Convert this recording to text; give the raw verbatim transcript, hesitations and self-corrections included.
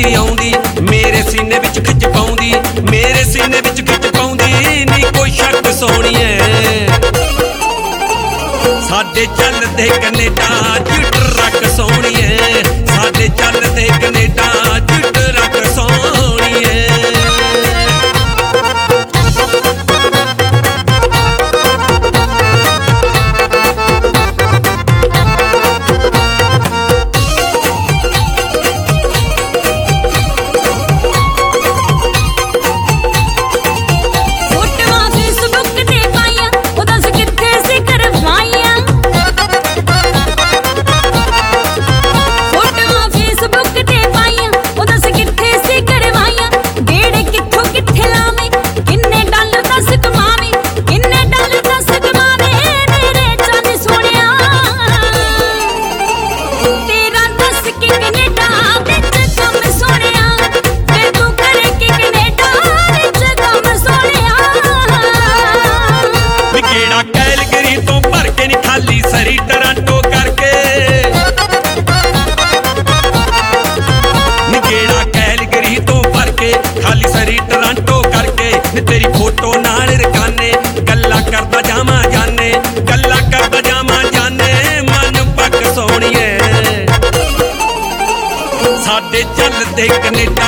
ਨੀ ਆਉਂਦੀ ਮੇਰੇ ਸੀਨੇ ਵਿੱਚ ਖਿੱਚ ਪਾਉਂਦੀ ਮੇਰੇ ਸੀਨੇ ਵਿੱਚ ਖਿੱਚ ਪਾਉਂਦੀ ਨੀ ਕੋਈ ਸ਼ੱਕ ਸੋਹਣੀਏ ਸਾਡੇ ਚੱਲਦੇ ਕੈਨੇਡਾ ਚ ਟਰੱਕ ਸੋਹਣੀਏ ਸਾਡੇ ਚੱਲਦੇ ਕੈਨੇਡਾ ਚ ਟਰੱਕ ਸੋਹਣੀਏ ਕੈਲਗਰੀ ਤੋਂ ਭਰ ਕੇ ਨੀ ਖਾਲੀ ਸਰੀ ਟਰਾਂਟੋ ਕਰਕੇ ਨੀ ਗੇੜਾ ਕੈਲਗਰੀ ਤੋਂ ਭਰ ਕੇ ਖਾਲੀ ਸਰੀ ਟਰਾਂਟੋ ਕਰਕੇ ਨੀ ਤੇਰੀ ਫੋਟੋ ਨਾਲ ਰਕਾਨੇ ਗੱਲਾਂ ਕਰਦਾ ਜਾਵਾਂ ਜਾਨੇ ਗੱਲਾਂ ਕਰਦਾ ਜਾਵਾਂ ਜਾਨੇ ਮਨ ਪੱਕ ਸੋਹਣੀਏ ਸਾਡੇ ਚੱਲਦੇ ਕੈਨੇਡਾ